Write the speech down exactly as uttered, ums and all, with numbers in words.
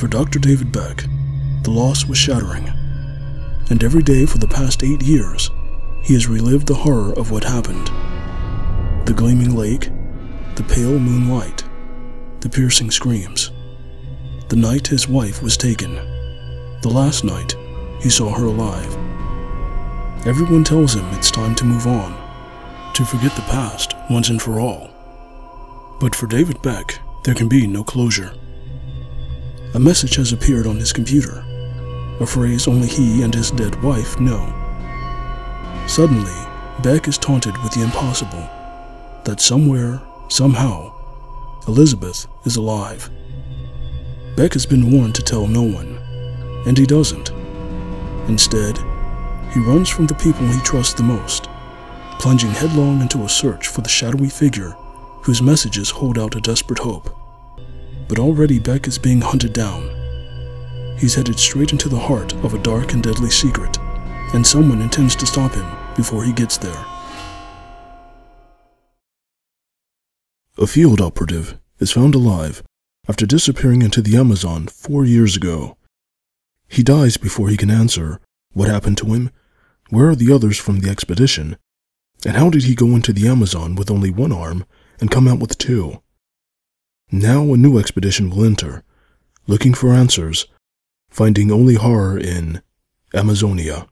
For Doctor David Beck, the loss was shattering, and every day for the past eight years, he has relived the horror of what happened. The gleaming lake, the pale moonlight, the piercing screams. The night his wife was taken, the last night he saw her alive. Everyone tells him it's time to move on, to forget the past once and for all. But for David Beck, there can be no closure. A message has appeared on his computer, a phrase only he and his dead wife know. Suddenly, Beck is taunted with the impossible, that somewhere, somehow, Elizabeth is alive. Beck has been warned to tell no one, and he doesn't. Instead, he runs from the people he trusts the most, plunging headlong into a search for the shadowy figure whose messages hold out a desperate hope. But already Beck is being hunted down. He's headed straight into the heart of a dark and deadly secret, and someone intends to stop him before he gets there. A field operative is found alive after disappearing into the Amazon four years ago. He dies before he can answer what happened to him, where are the others from the expedition, and how did he go into the Amazon with only one arm and come out with two? Now a new expedition will enter, looking for answers, finding only horror in Amazonia.